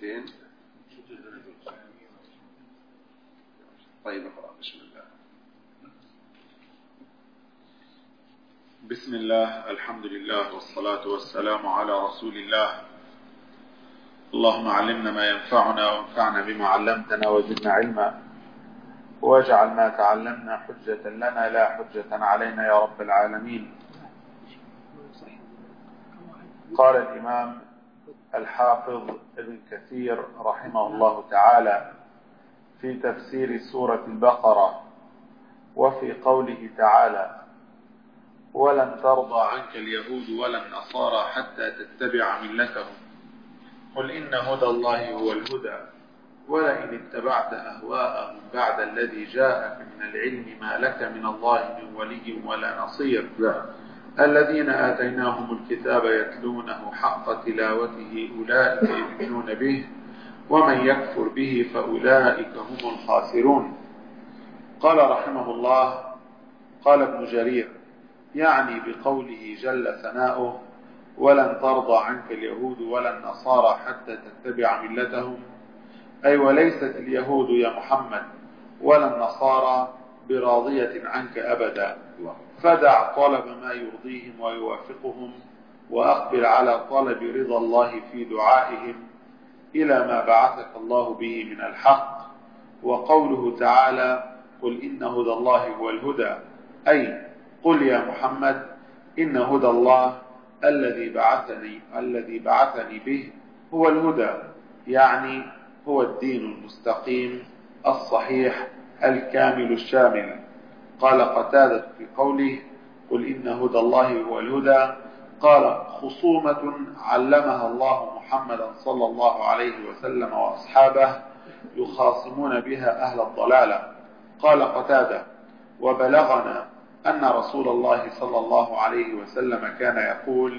200. طيب اقرأ. بسم الله. بسم الله، الحمد لله، والصلاة والسلام على رسول الله. اللهم علمنا ما ينفعنا وانفعنا بما علمتنا وزدنا علما، واجعل ما تعلمنا حجة لنا لا حجة علينا يا رب العالمين. قال الإمام الحافظ ابن كثير رحمه الله تعالى في تفسير سورة البقرة وفي قوله تعالى: ولن ترضى عنك اليهود ولا النصارى حتى تتبع ملتهم قل إن هدى الله هو الهدى ولئن اتبعت أهواءهم بعد الذي جاءك من العلم ما لك من الله من ولي ولا نصير. الذين آتيناهم الكتاب يتلونه حق تلاوته أولئك يؤمنون به ومن يكفر به فأولئك هم الخاسرون. قال رحمه الله: قال ابن جرير يعني بقوله جل ثناؤه: ولن ترضى عنك اليهود ولا النصارى حتى تتبع ملتهم، أي وليست اليهود يا محمد ولا النصارى براضية عنك أبدا، فدع طلب ما يرضيهم ويوافقهم وأقبل على طلب رضا الله في دعائهم إلى ما بعثك الله به من الحق. وقوله تعالى: قل إن هدى الله هو الهدى، أي قل يا محمد إن هدى الله الذي بعثني به هو الهدى، يعني هو الدين المستقيم الصحيح الكامل الشامل. قال قتادة في قوله: قل إن هدى الله هو الهدى، قال: خصومة علمها الله محمدا صلى الله عليه وسلم وأصحابه يخاصمون بها أهل الضلالة. قال قتادة: وبلغنا أن رسول الله صلى الله عليه وسلم كان يقول: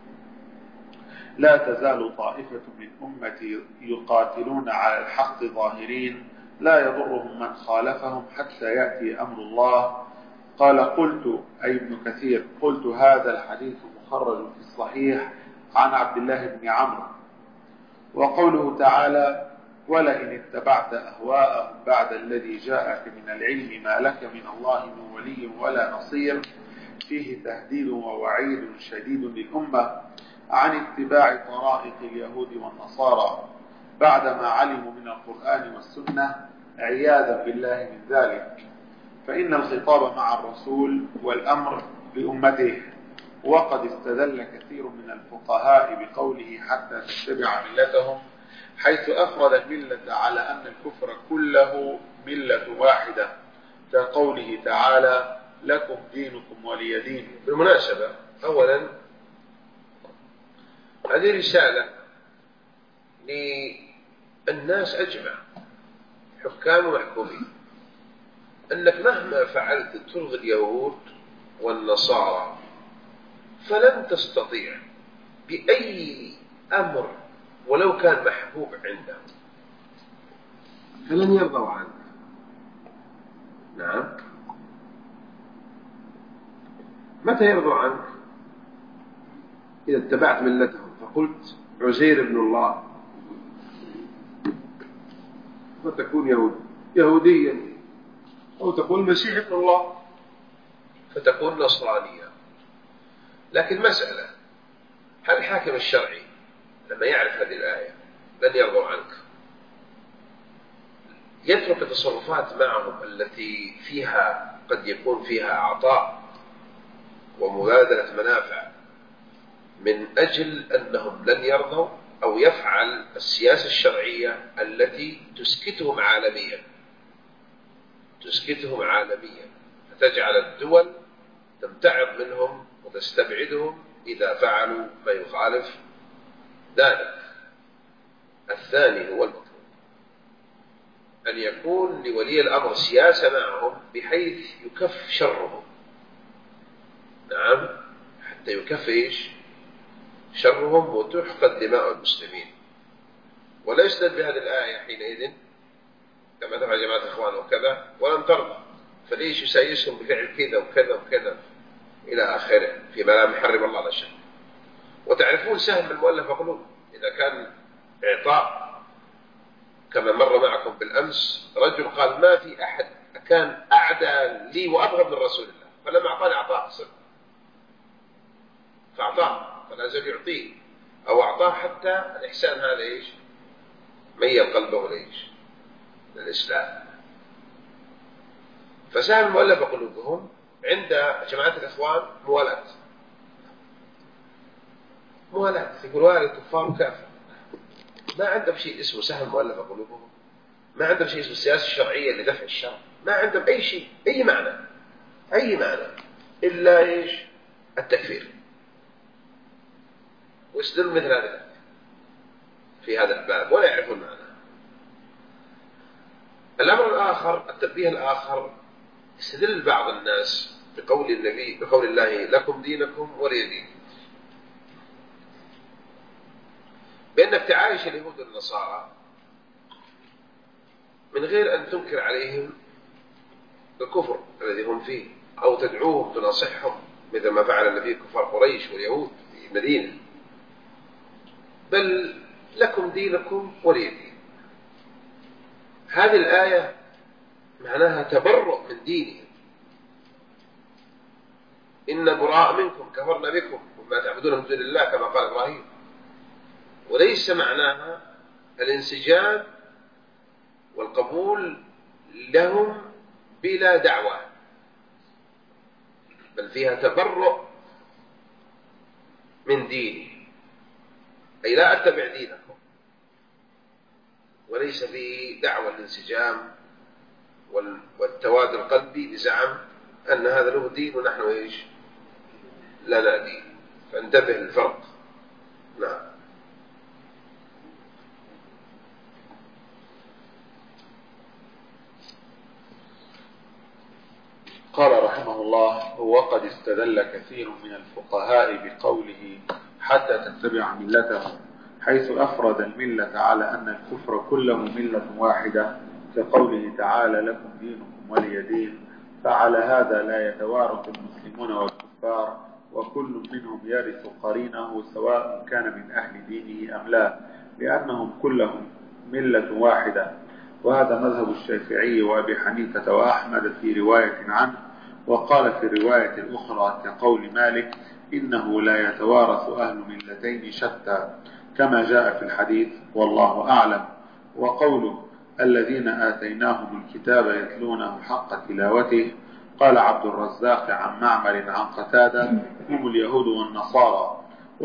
لا تزال طائفة من أمتي يقاتلون على الحق ظاهرين لا يضرهم من خالفهم حتى يأتي أمر الله. قال: قلت أي ابن كثير قلت هذا الحديث مخرج في الصحيح عن عبد الله بن عمرو. وقوله تعالى: ولئن اتبعت أهواءهم بعد الذي جاءك من العلم ما لك من الله من ولي ولا نصير، فيه تهديد ووعيد شديد للأمة عن اتباع طرائق اليهود والنصارى بعدما علموا من القرآن والسنة عياذا بالله من ذلك، فإن الخطاب مع الرسول والأمر لأمته. وقد استدل كثير من الفقهاء بقوله حتى تتبع ملتهم، حيث أفرد الملة على أن الكفر كله ملة واحدة، كقوله تعالى: لكم دينكم ولي دين. بالمناسبة، أولا هذه رسالة للناس أجمع، حكام ومحكومين، أنك مهما فعلت ترضي اليهود والنصارى فلن تستطيع بأي أمر ولو كان محبوب عندهم، فلن يرضوا عنك. نعم، متى يرضوا عنك؟ إذا اتبعت ملتهم فقلت عزير ابن الله فتكون يهوديا، أو تقول المسيح ابن الله فتكون نصرانيا. لكن مسألة: هل الحاكم الشرعي لما يعرف هذه الآية لن يرضوا عنك يترك التصرفات معهم التي فيها قد يكون فيها عطاء ومبادلة منافع من أجل أنهم لن يرضوا، أو يفعل السياسة الشرعية التي تسكتهم عالميا فتجعل الدول تمتعض منهم وتستبعدهم إذا فعلوا ما يخالف ذلك؟ الثاني هو المطلوب، أن يكون لولي الأمر سياسة معهم بحيث يكف شرهم. نعم، حتى يكف شرهم وتحقن دماء المسلمين. ولا يستدل بهذه الآية حينئذ كما تفعل جماعة الإخوان وكذا ولن ترضى، فليش يسايسهم بفعل كذا وكذا وكذا إلى آخره فيما لا يحرم الله على شيء. وتعرفون سهم المؤلف قلوب، إذا كان إعطاء كما مر معكم بالأمس رجل قال ما في أحد كان أعدى لي وأبغض من رسول الله، فلما أعطاني أعطاه صدق، فأعطاه فلا زال يعطيه، أو أعطاه حتى الإحسان هذا إيش ميل قلبه ليش للإسلام. فسهم المؤلف قلوبهم عند جماعة الإخوان موالاة يقول والي الكفار كافر، ما عندهم شيء اسمه سهم مؤلف قلوبهم، ما عندهم شيء اسمه السياسة الشرعية لدفع الشر، ما عندهم أي شيء أي معنى إلا إيش التكفير، ويستدل مثل هذا في هذا الباب ولا يعرفون معناه. الأمر الآخر التنبيه الآخر يستدل بعض الناس بقول الله لكم دينكم ولي دين، بأنك تعايش اليهود والنصارى من غير أن تنكر عليهم الكفر الذي هم فيه، أو تدعوهم تناصحهم مثل ما فعل النبي كفار قريش واليهود في المدينة، بل لكم دينكم ولي دين. هذه الآية معناها تبرؤ من دينهم، إن براء منكم كفرنا بكم وما تعبدون من دون الله كما قال إبراهيم، وليس معناها الانسجام والقبول لهم بلا دعوة، بل فيها تبرؤ من ديني، أي لا أتبع دينكم، وليس فيه دعوة الانسجام والتواد القلبي بزعم أن هذا له دين ونحن إيش لنا دين. فانتبه للفرق. نعم. قال رحمه الله: وقد استدل كثير من الفقهاء بقوله حتى تتبع ملتهم، حيث أفرد الملة على أن الكفر كله ملة واحدة، كقوله تعالى لكم دينكم ولي دين. فعلى هذا لا يتوارث المسلمون والكفار، وكل منهم يرث قرينه سواء كان من أهل دينه أم لا، لأنهم كلهم ملة واحدة. وهذا مذهب الشافعي وأبي حنيفة وأحمد في رواية عنه. وقال في الرواية الأخرى كقول مالك: إنه لا يتوارث أهل ملتين شتى، كما جاء في الحديث والله أعلم. وقوله الذين آتيناهم الكتاب يتلونه حق تلاوته، قال عبد الرزاق عن معمر عن قتادة: هم اليهود والنصارى.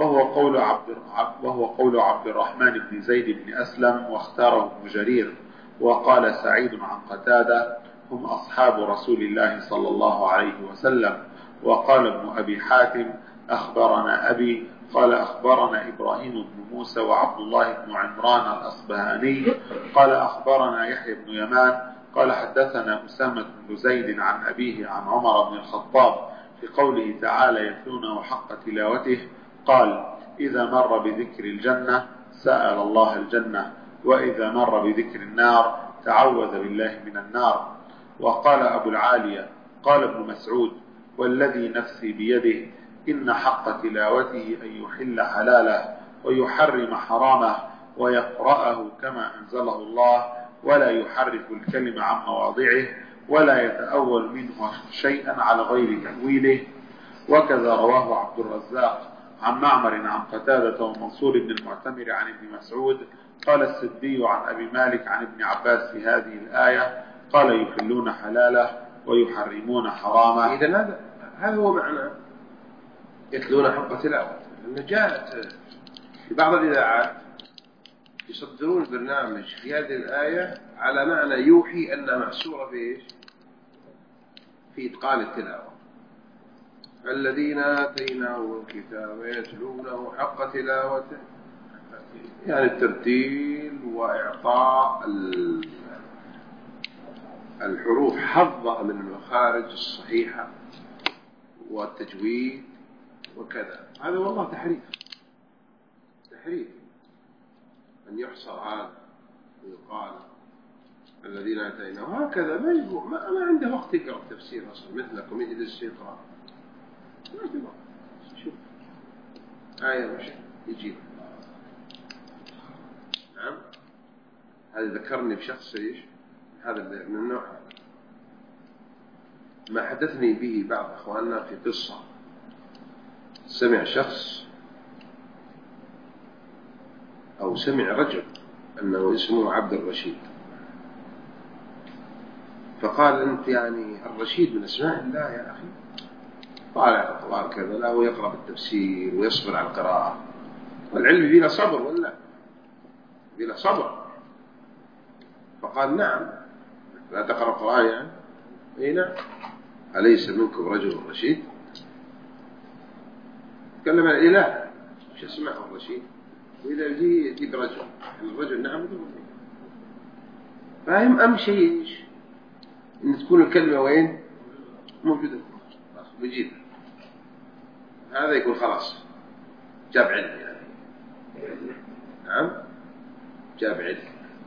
وهو قول عبد الرحمن بن زيد بن أسلم، واختاره ابن جرير. وقال سعيد عن قتادة: هم أصحاب رسول الله صلى الله عليه وسلم. وقال ابن أبي حاتم: أخبرنا أبي قال أخبرنا إبراهيم بن موسى وعبد الله بن عمران الأصبهاني قال أخبرنا يحيى بن يمان قال حدثنا أسامة بن زيد عن أبيه عن عمر بن الخطاب في قوله تعالى يتلونه حق تلاوته، قال: إذا مر بذكر الجنة سأل الله الجنة، وإذا مر بذكر النار تعوذ بالله من النار. وقال أبو العالية: قال ابن مسعود: والذي نفسي بيده إن حق تلاوته أن يحل حلاله ويحرم حرامه ويقرأه كما أنزله الله، ولا يحرف الكلمة عن مواضعه، ولا يتأول منه شيئا على غير تأويله. وكذا رواه عبد الرزاق عن معمر عن قتادة ومنصور بن المعتمر عن ابن مسعود. قال السدي عن أبي مالك عن ابن عباس في هذه الآية، قال: يحلون حلاله ويحرمون حرامه. إذن هذا هو معنى يتلون حق تلاوته، لأن جاءت في بعض الإذاعات يصدرون برنامج في هذه الآية على معنى يوحي أنها محصورة في إيش؟ في إتقان التلاوة. الذين آتيناهم الكتاب يتلونه حق تلاوته، يعني الترتيل وإعطاء الحروف حظها من المخارج الصحيحة والتجويد وكذا. هذا والله تحريف أن يحصر هذا ويقال الذين آتيناهم هكذا. ما عنده وقت يقرأ تفسير أصلا مثلكم يجلس يقرأ، ما عنده وقت. شوف آية مش يجيب. نعم، هذا ذكرني بشخص إيش هذا من النوع ما حدثني به بعض أخواننا في قصة. سمع شخص أو سمع رجل أنه اسمه عبد الرشيد، فقال أنت يعني الرشيد من أسماء الله يا أخي، طالع القرآن كذا، لا هو يقرأ بالتفسير ويصبر على القراءة، والعلم بلا صبر ولا بلا صبر. فقال نعم، لا تقرأ القرآن يعني؟ اي نعم، أليس منكم رجل رشيد؟ تكلم عن الإله، وش اسمه الرشيد؟ وإذا يجيب رجل، الرجل نعم، فاهم أهم شيء إيش؟ إن تكون الكلمة وين؟ موجودة، بيجيب هذا يكون خلاص جاب علم يعني. نعم جاب علم،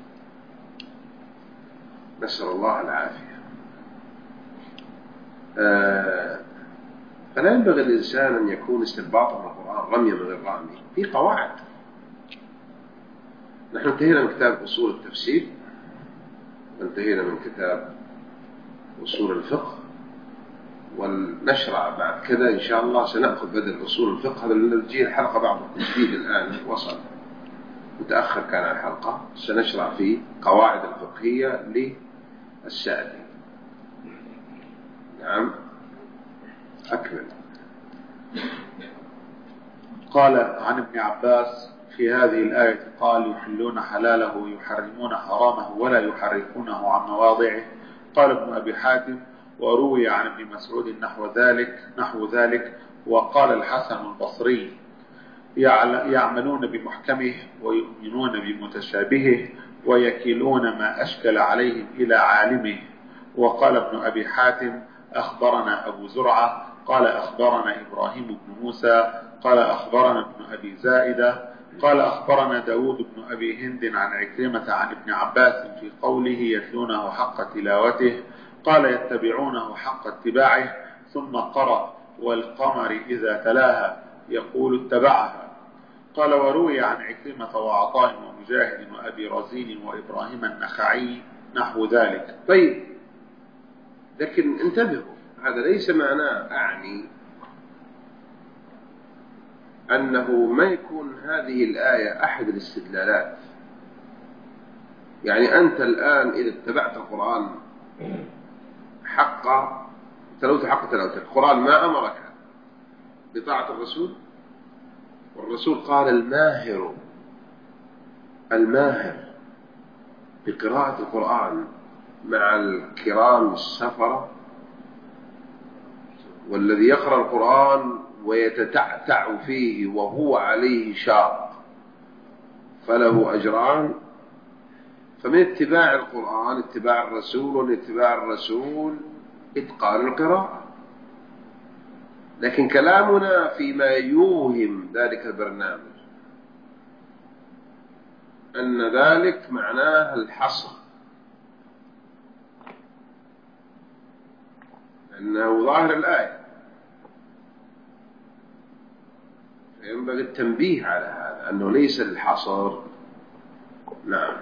نسأل الله العافية. فلا ينبغي الإنسان أن يكون استنباطا من القرآن رميا من غير رامي، في قواعد. نحن انتهينا من كتاب أصول التفسير، وانتهينا من كتاب أصول الفقه، ونشرع بعد كذا إن شاء الله سنأخذ بدل أصول الفقه. هذا الجيل الحلقة بعض التجديد الآن وصل متأخر كان الحلقة، سنشرع في قواعد الفقهية للسعدي. نعم أكمل. قال عن ابن عباس في هذه الآية قال يحلون حلاله ويحرمون حرامه ولا يحرفونه عن مواضعه. قال ابن أبي حاتم وروي عن ابن مسعود نحو ذلك. وقال الحسن البصري يعملون بمحكمه ويؤمنون بمتشابهه ويكلون ما أشكل عليهم إلى عالمه. وقال ابن أبي حاتم أخبرنا أبو زرعة قال أخبرنا إبراهيم بن موسى قال أخبرنا ابن أبي زائدة قال أخبرنا داود بن أبي هند عن عكرمة عن ابن عباس في قوله يتلونه حق تلاوته قال يتبعونه حق اتباعه، ثم قرأ والقمر إذا تلاها يقول اتبعها. قال وروي عن عكرمة وعطاء ومجاهد وأبي رزين وإبراهيم النخعي نحو ذلك. طيب، لكن انتبهوا، هذا ليس معناه أعني أنه ما يكون هذه الآية أحد الاستدلالات. يعني أنت الآن إذا اتبعت القرآن حق تلوته حق تلوته، القرآن ما أمرك بطاعة الرسول، والرسول قال الماهر بقراءة القرآن مع الكرام السفرة، والذي يقرأ القرآن ويتتعتع فيه وهو عليه شاق فله أجران. فمن اتباع القرآن اتباع الرسول، ومن اتباع الرسول إتقان القراءة. لكن كلامنا فيما يوهم ذلك البرنامج أن ذلك معناه الحصر، أنه ظاهر الآية، فينبغي التنبيه على هذا أنه ليس الحصر. نعم.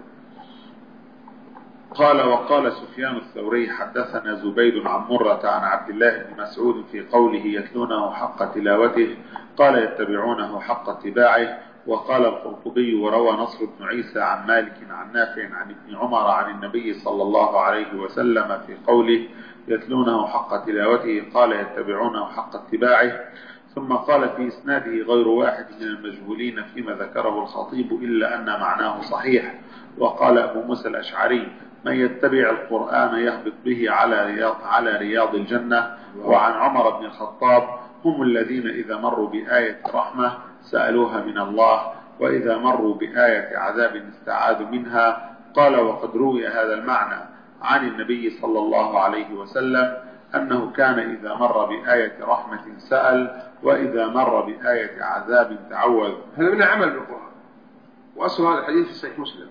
قال وقال سفيان الثوري حدثنا زبيد عن مرة عن عبد الله بن مسعود في قوله يتلونه حق تلاوته قال يتبعونه حق اتباعه. وقال القرطبي وروى نصر بن عيسى عن مالك عن نافع عن ابن عمر عن النبي صلى الله عليه وسلم في قوله يتلونه حق تلاوته قال يتبعونه حق اتباعه. ثم قال في إسناده غير واحد من المجهولين فيما ذكره الخطيب إلا أن معناه صحيح. وقال أبو موسى الأشعري من يتبع القرآن يهبط به على رياض الجنة. وعن عمر بن الخطاب هم الذين إذا مروا بآية رحمة سألوها من الله، وإذا مروا بآية عذاب استعاذوا منها. قال وقد روي هذا المعنى عن النبي صلى الله عليه وسلم أنه كان إذا مر بآية رحمة سأل، وإذا مر بآية عذاب تعوذ. هذا من عمل بالقرآن، وأصل هذا الحديث في صحيح مسلم،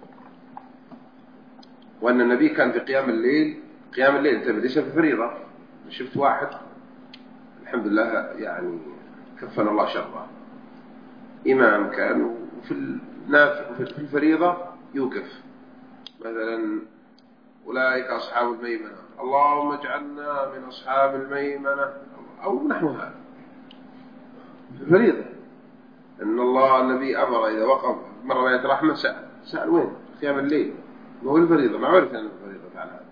وأن النبي كان في قيام الليل انت ليس في فريضة. شفت واحد الحمد لله يعني كفنا الله شره، إمام كان وفي الفريضة يوقف مثلا أولئك أصحاب الميمنة، اللهم اجعلنا من أصحاب الميمنة، أو نحو هذا فريضة. إن الله النبي أمر إذا وقف مرة بيت رحمة سأل وين قيام الليل، ما هو الفريضة، ما عرف أن الفريضة فعل هذا،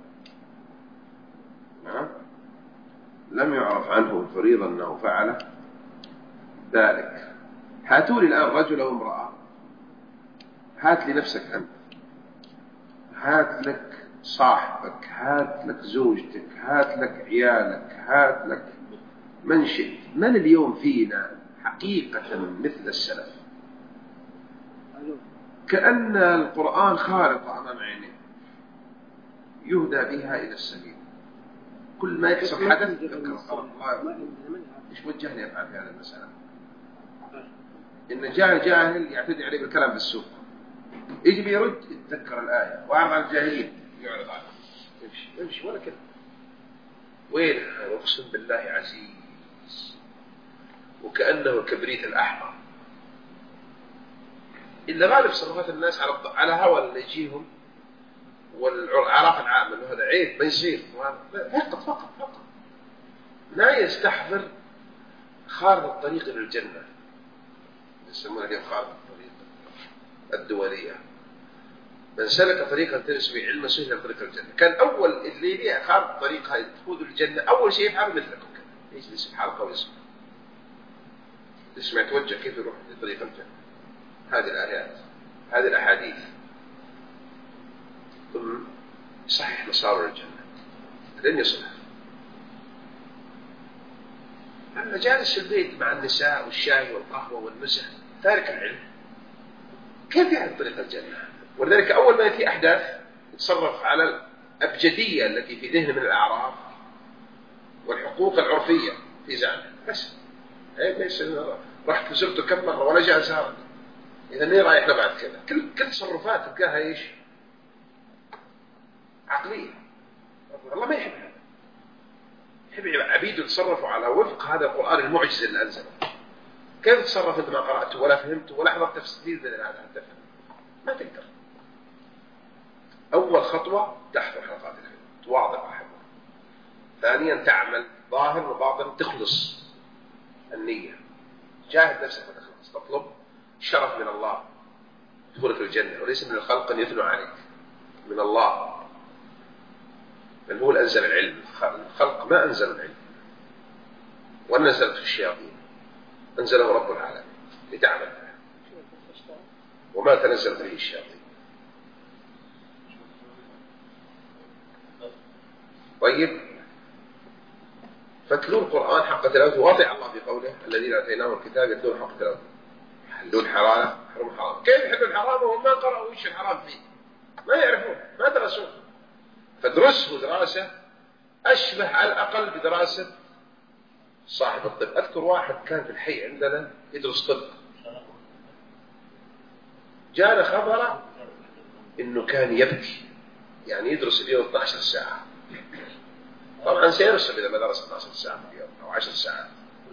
لم يعرف عنه الفريضة أنه فعل ذلك. هاتوا لي الآن رجل أو امرأة، هات لي نفسك أنت، هات لك صاحبك، هات لك زوجتك، هات لك عيالك، هات لك من شئت، من اليوم فينا حقيقة مثل السلف؟ كأن القرآن خارقة أمام عينه يهدى بها إلى السبيل. كل ما يحصل حدث يذكر الله إيش وجهني أفعل في هذه المسألة. إن جاهل يعتدي عليه بالكلام بالسوق، يجي بيرد يتذكر الآية، وأعرض عن الجاهلين يعرض عنه، يمشي ولا كده. وين أقسم بالله عزيز، وكأنه الكبريت الأحمر. إلا غالب صرفات الناس على هوى اللي يجيهم والعراق العام إنه هذا عيب ما يصير، فقط لا يستحضر خارطة الطريق إلى الجنة، يسمونها اليوم خارطة الطريق الدولية. من سلك طريقا تنسبي علم سهل إلى طريق الجنة. كان أول اللي ليه خارطة الطريق هاي تقود الجنة أول شيء يفعل مثلكم كذا، يجلس بحلقة ويسمع يتوجه كيف يروح لطريق الجنة. هذه الآيات، هذه الأحاديث صحيح مسار الجنة لن يصلح. أما جالس في البيت مع النساء والشاي والقهوة والمزح تارك العلم، كيف يعرف طريق الجنة؟ ولذلك أول ما يأتي أحداث يتصرف على الأبجدية التي في ذهن من الأعراف والحقوق العرفية في زعمه بس. ليس رحت زرته كم مرة ولا جاء زارني، إذا ليه رايح بعد كذا؟ كل تصرفات تلقاها إيش؟ عقلية. الله ما يحب هذا، يحب عبيده يتصرفوا على وفق هذا القرآن المعجز اللي أنزله. كيف تتصرف أنت ما قرأته ولا فهمته ولا حضرت تفسير من هذا التفهم؟ ما تقدر. أول خطوة تحضر حلقات العلم، تواظب على حفظها. ثانيا تعمل ظاهر وباطن، تخلص النية، جاهد نفسك وتخلص، تطلب شرف من الله دخولك الجنة، وليس من الخلق أن يثنوا عليك، من الله، بل هو أنزل العلم. الخلق ما أنزل العلم ونزلت في الشياطين، أنزله رب العالمين لتعمل به، وما تنزل به الشياطين. طيب، فتلو القرآن حق تلاوته، واضع الله بقوله الذين آتيناهم الكتاب يتلون حق تلاوته، يحلون حلال يحرمون حرام. كيف يحلون الحرام وهم ما قرأوا وش الحرام فيه؟ ما يعرفون، ما درسوه. فدرسه دراسة أشبه على الأقل بدراسة صاحب الطب. أذكر واحد كان في الحي عندنا يدرس طب، جاءنا خبر إنه كان يبكي، يعني يدرس اليوم 12 ساعة. طبعا سيرسل إذا ما درس 12 ساعة في اليوم أو 10 ساعات،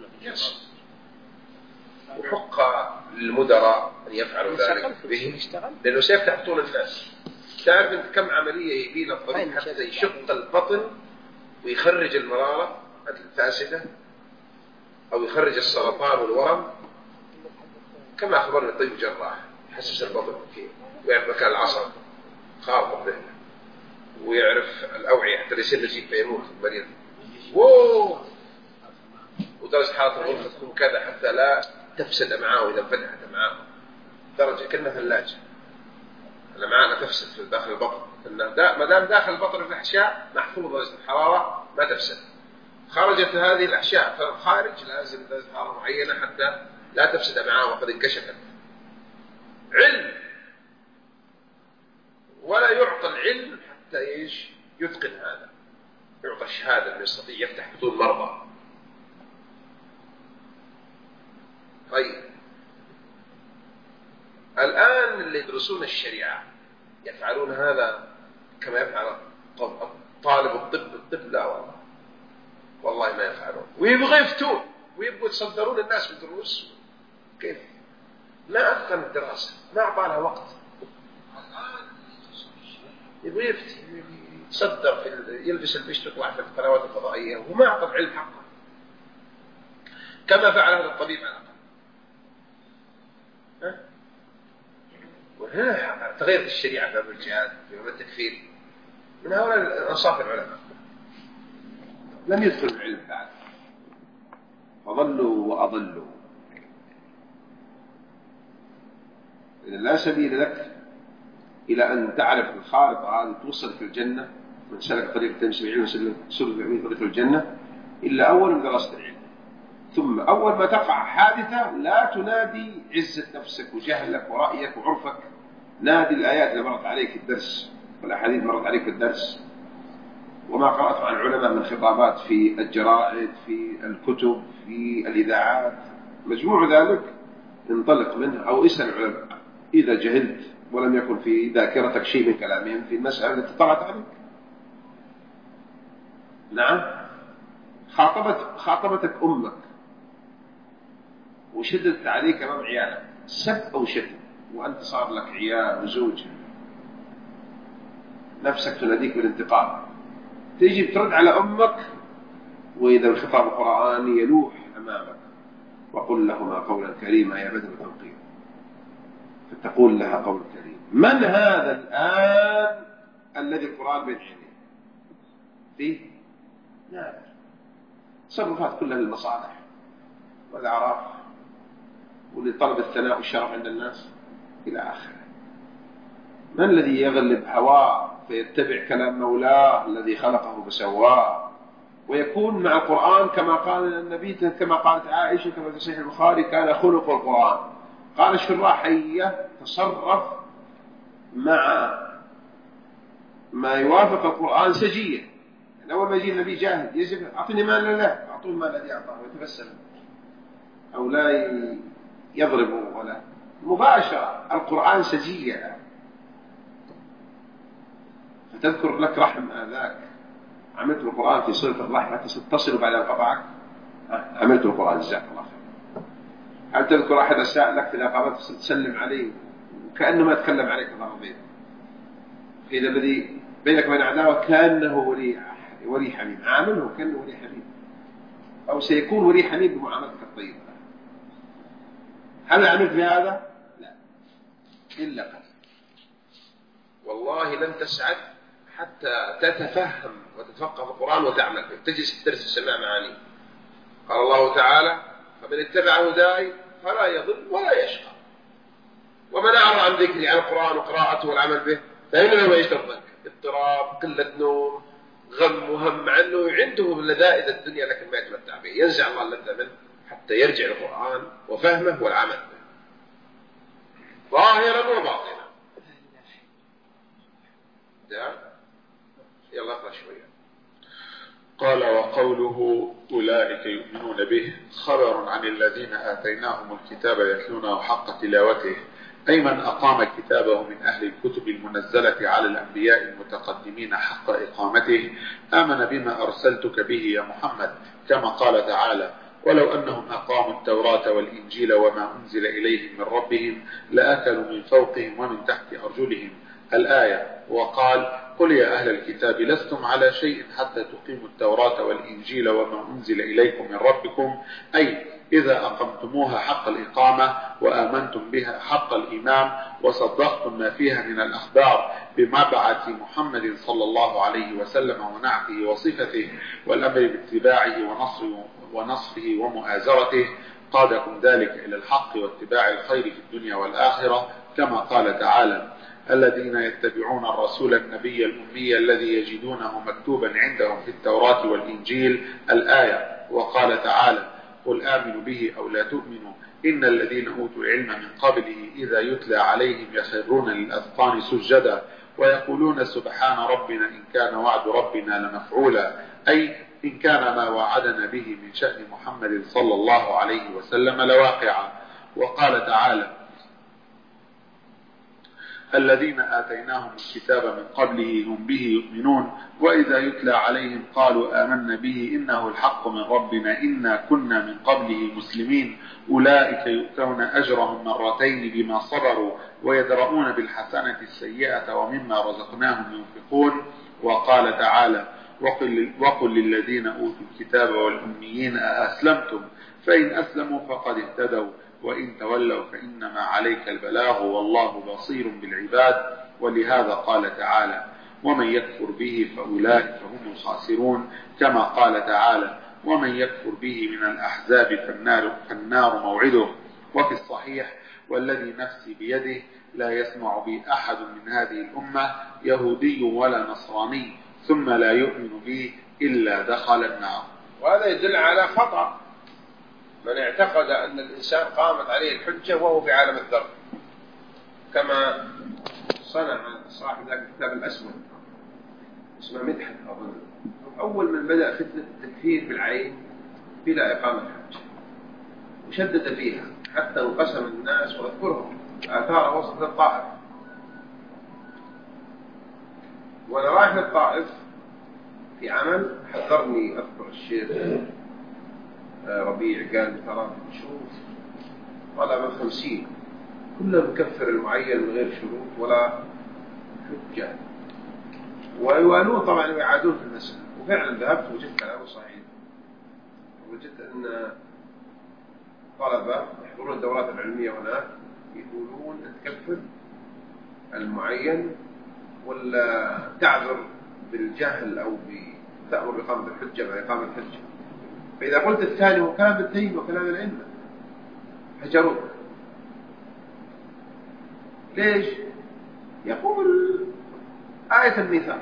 وحق للمدراء أن يفعلوا ذلك به، لأنه سيفتح طول الناس. تعرف أنت كم عملية يبين الطبيب حتى يشق البطن ويخرج المرارة الفاسدة أو يخرج السرطان والورم؟ كما أخبرنا الطبيب الجراح يحسس البطن كيف، ويعرف مكان العصب خارطة به، ويعرف الأوعية حتى يصير نزيف فيموت المريض. ودرجة حالة الغرفة تكون كذا حتى لا تفسد أمعاءه إذا انفتحت أمعاءه، درجة كأنها ثلاجة، الأمعاء تفسد في داخل البطن، ما دام داخل البطن في الأحشاء محفوظ درجة الحرارة ما تفسد. خرجت هذه الأحشاء في الخارج لازم درجة حرارة معينة حتى لا تفسد أمعاءه وقد انكشفت. علم، ولا يعطى العلم حتى إيش يتقن هذا، يعطى الشهادة أنه يستطيع يفتح بطون مرضى. طيب، الآن اللي يدرسون الشريعة يفعلون هذا كما يفعل طالب الطب لا والله ما يفعلون، ويبغوا يفتون ويبغوا يتصدرون الناس بالدروس. كيف؟ ما أتقن الدراسة، ما أعطى لها وقت. يبغى يفتي يتصدر يلبس البشت ويطلع في القنوات الفضائية وهو ما أعطى العلم حقه، كما فعل هذا الطبيب على الأقل. وهنا تغيرت الشريعة في باب الجهاد في باب التكفير من هؤلاء أنصاف العلماء، لم يدخل العلم بعد فضلوا وأضلوا. إذا لا سبيل لك إلى أن تعرف الخارطة هذه توصل في الجنة، من سلك طريق تمشي العلم سلك طريق الجنة إلا أول من دراسة العلم. ثم أول ما تقع حادثة لا تنادي عزة نفسك وجهلك ورأيك وعرفك، نادي الآيات اللي مرت عليك في الدرس والأحاديث مرت عليك في الدرس وما قرأت عن العلماء من خطابات في الجرائد في الكتب في الإذاعات، مجموع ذلك انطلق منه أو اسأل العلماء إذا جهلت ولم يكن في ذاكرتك شيء من كلامهم في المسألة التي طلعت عليك. نعم، خاطبتك أمك وشدت عليك أمام عيالك سب أو شتم وأنت صار لك عيال وزوج، نفسك تناديك بالانتقام، تيجي بترد على أمك وإذا الخطاب القرآني يلوح أمامك وقل لهما قولا كريما يا بدر تنقيم، فتقول لها قول كريم. من هذا الآن الذي القرآن بين عينيه فيه؟ نادر، تصرفات كلها للمصالح والأعراف ولطلب الثناء والشرف عند الناس إلى آخره. من الذي يغلب هواه فيتبع كلام مولاه الذي خلقه بسواه ويكون مع القرآن كما قال النبي، كما قالت عائشة كما في صحيح البخاري كان خلق القرآن. قال الشراحية تصرف مع ما يوافق القرآن سجيا، يعني أول ما يجي النبي جاهد يجب أعطني مال لله أعطوه المال الذي أعطاه ويتبسم أو لا يضربه ولا مباشرة، القرآن سجيا. فتذكر لك رحم آذاك، عملت القرآن في صلة الرحمة تصل بعد أن قطعك، عملت القرآن جزاك الله خير. هل تذكر أحد أساء لك إذا قامت تسلم عليه وكأنه ما تكلم عليك ضربين، فإذا الذي بينك وبين عداوة كأنه ولي حميم، عامله كأنه ولي حميم أو سيكون ولي حميم بمعاملتك الطيبة. هل عملت بهذا؟ لا، إلا قل. والله لن تسعد حتى تتفهم وتتفقه في القرآن وتعمل به، تجلس الدرس السماع معاني. قال الله تعالى فمن اتبع هداي فلا يضل ولا يشقى ومن أعرض عن ذكري عن القرآن وقراءته والعمل به فإنما ما يشتغل ذلك اضطراب قلة نوم غم وهم، عنه عنده لذائذ الدنيا لكن ما يتمتع به، ينزع الله اللذة منه حتى يرجع القرآن وفهمه والعمل به ظاهرا وباطنا. يلا اقرأ شوية. قال وقوله أولئك يؤمنون به خبر عن الذين آتيناهم الكتاب يتلونه حق تلاوته، أي من أقام كتابه من أهل الكتب المنزلة على الأنبياء المتقدمين حق إقامته، آمن بما أرسلتك به يا محمد، كما قال تعالى ولو أنهم أقاموا التوراة والإنجيل وما أنزل إليهم من ربهم لأكلوا من فوقهم ومن تحت أرجلهم الآية. وقال قل يا أهل الكتاب لستم على شيء حتى تقيموا التوراة والإنجيل وما أنزل إليكم من ربكم، أي إذا أقمتموها حق الإقامة وآمنتم بها حق الإيمان وصدقتم ما فيها من الأخبار بمبعث محمد صلى الله عليه وسلم ونعته وصفته والأمر باتباعه ونصره ومؤازرته، قادكم ذلك إلى الحق واتباع الخير في الدنيا والآخرة، كما قال تعالى الذين يتبعون الرسول النبي الأمي الذي يجدونه مكتوبا عندهم في التوراة والإنجيل الآية. وقال تعالى قل آمنوا به أو لا تؤمنوا إن الذين أوتوا العلم من قبله إذا يتلى عليهم يخرون للأذقان سجدا ويقولون سبحان ربنا إن كان وعد ربنا لمفعولا، أي إن كان ما وعدنا به من شأن محمد صلى الله عليه وسلم لواقعا. وقال تعالى الذين آتيناهم الكتاب من قبله هم به يؤمنون وإذا يتلى عليهم قالوا آمنا به إنه الحق من ربنا إنا كنا من قبله مسلمين أولئك يؤتون أجرهم مرتين بما صبروا ويدرؤون بالحسنة السيئة ومما رزقناهم ينفقون. وقال تعالى وقل للذين أوتوا الكتاب والأميين أأسلمتم فإن أسلموا فقد اهتدوا وإن تولوا فإنما عليك البلاغ والله بصير بالعباد. ولهذا قال تعالى ومن يكفر به فأولئك هم الخاسرون كما قال تعالى ومن يكفر به من الأحزاب فالنار موعده. وفي الصحيح والذي نفسي بيده لا يسمع بي أحد من هذه الأمة يهودي ولا نصراني ثم لا يؤمن بي إلا دخل النار. وهذا يدل على خطأ من اعتقد أن الإنسان قامت عليه الحجة وهو في عالم الذر كما صنع صاحب ذاك الكتاب الأسود اسمه مدحت أظن، أول من بدأ فتنة التكفير بالعين بلا إقامة حج وشدد فيها حتى انقسم الناس واذكرهم آثار وسط الطائف. وأنا رايح للطائف في عمل حذرني أذكر الشيخ ربيع قال ترى شوف طلب 50 كله مكفر المعين من غير شروط ولا حجة ويوالون طبعا ويعادون في المسألة. وفعلا ذهبت وجدت كلامه صحيح، وجدت أن طلبة يحضرون الدورات العلمية هناك يقولون تكفر المعين ولا تعذر بالجهل أو تأمر بإقامة الحجة مع إقامة الحجة. فإذا قلت الثاني وكلام الدين وكلام العلم هجروك. ليش؟ يقول آية الميثاق.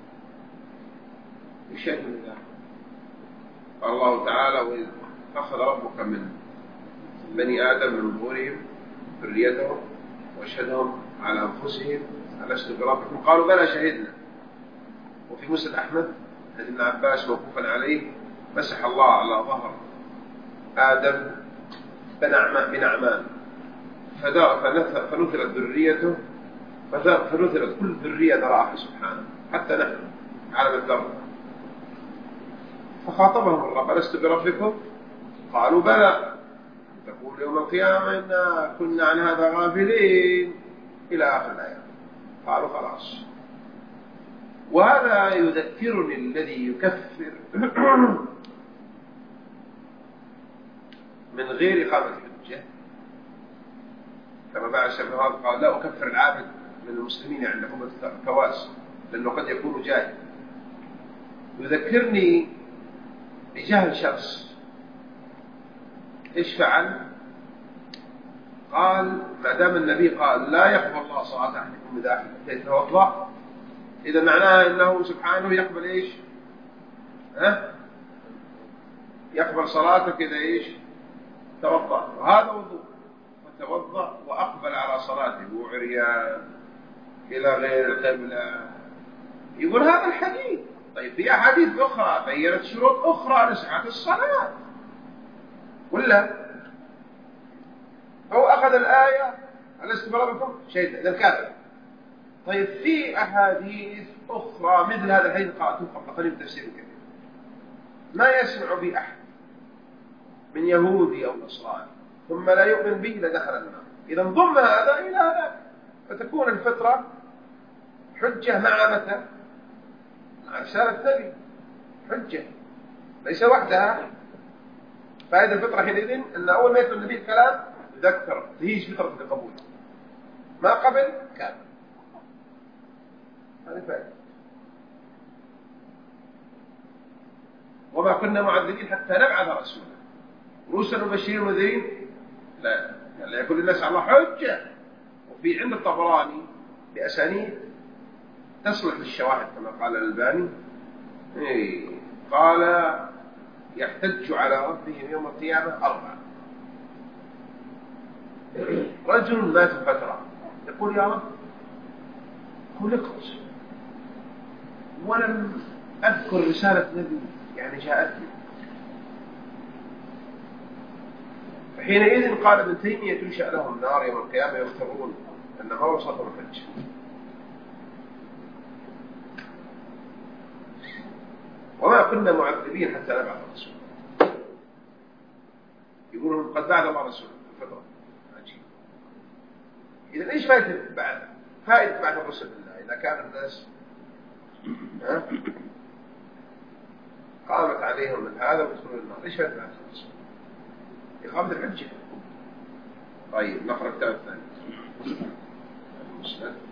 إيش آية الميثاق؟ قال الله تعالى وإذ أخذ ربك من بني آدم من ظهورهم ذريتهم وأشهدهم على أنفسهم ألست بربكم قالوا بلى شهدنا. وفي مسند أحمد عن ابن عباس موقوفا عليه مسح الله على ظهر آدم بنعمان فنثرت ذريته فنثرت كل ذرية ذراعه سبحانه حتى نحن عالم الذر. فخاطبهم الرب ألست بربكم قالوا بلى تقول يوم القيامة إنا كنا عن هذا غافلين إلى آخر الآية. قالوا خلاص. وهذا يذكرني الذي يكفر من غير إقامة الحجة كما بعد الشيخ قال لا أكفر العابد من المسلمين عندهم الكواس لأنه قد يكون جاهل. يذكرني بجهل شخص إيش فعل؟ قال ما دام النبي قال لا يقبل الله صلاة أحدكم إذا يتوضأ إذا معناه أنه سبحانه يقبل إيش؟ يقبل صلاتك إذا إيش؟ توضأ. وهذا وضوء فتوضأ وأقبل على صلاته وعريان إلى غير القبلة. يقول هذا الحديث. طيب في أحاديث أخرى بيّنت شروط أخرى لصحة الصلاة ولا هو أخذ الآية ألست بربكم شهد إذا كافر. طيب في أحاديث أخرى مثل هذا الحديث قرأته قبل قليل تفسير كبير ما يسمع به أحد من يهودي أو نصراني ثم لا يؤمن به لدخل النار. إذا انضم هذا إلى هذا فتكون الفترة حجة مع متى؟ مع رسالة النبي حجة ليس وحدها. فهذه الفترة حينئذ أن أول ما يتلو النبي الكلام يذكر تهيج فترة القبول ما قبل كان هذا فائدة. وما كنا معذبين حتى نبعث رسولا رسلا مبشرين ومنذرين لا يكون للناس على الله حجة. وفي عند الطبراني بأسانيد تصلح للشواهد كما قال الألباني قال يحتج على ربهم يوم القيامة 4. رجل مات فترة يقول يا رب خلقت ولم أذكر رسالة نبي يعني جاءتني. فحينئذ قال ابن تيمية تنشأ لهم نار يوم القيامة يخترون أنه هو وسطهم الحج. وما كنا معذبين حتى نبعث رسولا. يقولون قد بعث الله رسولا الفطرة. عجيب. إذا إيش فائدة بعث الرسل بالله إذا كان الناس قامت عليهم من هذا ويدخلون النار؟ إيش فائدة بعث الرسل؟ إقامة الحجة. طيب نقرأ الكتاب الثاني. المسند.